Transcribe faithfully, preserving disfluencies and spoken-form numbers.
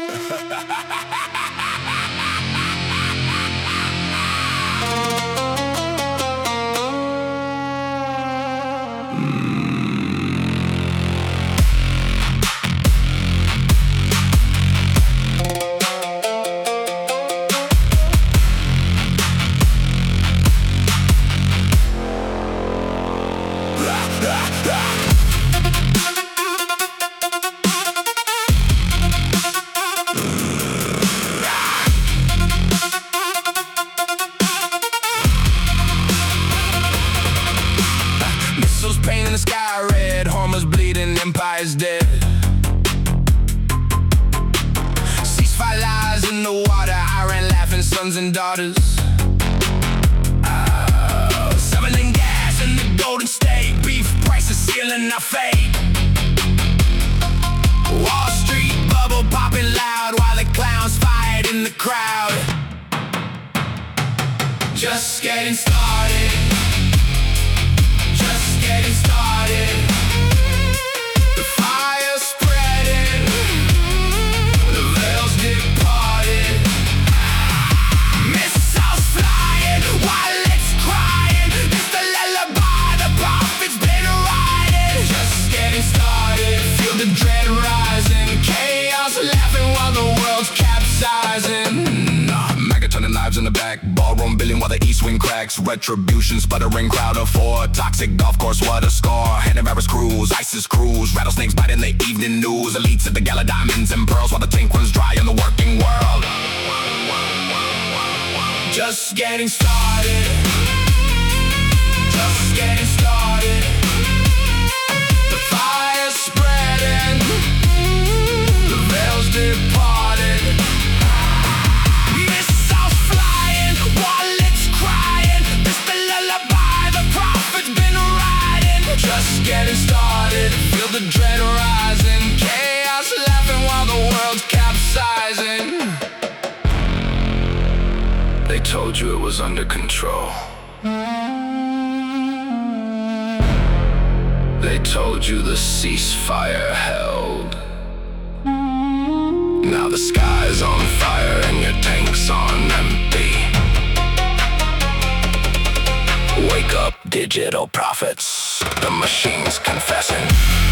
Missiles painting the sky red, Hormuz bleeding, empire's dead. Ceasefire lies in the water, Iran laughing, sons and daughters. Oh, summoning gas in the Golden State, beef prices sealing our fate. Wall Street bubble popping loud while the clowns fight in the crowd. Just getting started. Just getting started. The fire spreading, the veils departed. Missiles flying while it's crying. It's the lullaby the prophet's been writing. Just getting started. Feel the dread rising. Chaos laughing while the world's capsizing. Turning knives in the back, ballroom billion while the east wing cracks. Retribution, sputtering crowd of four. Toxic golf course, what a score. Hannavirus crews, ISIS crews. Rattlesnakes bite in the evening news. Elites at the gala, diamonds and pearls, while the tank runs dry in the working world. Just getting started. Just getting started. The fire spreading, the veils departed. Just getting started, feel the dread rising. Chaos laughing while the world's capsizing. They told you it was under control. They told you the ceasefire held. Now the sky's on fire and your tank's on empty. Wake up, digital prophets. The machine's confessing.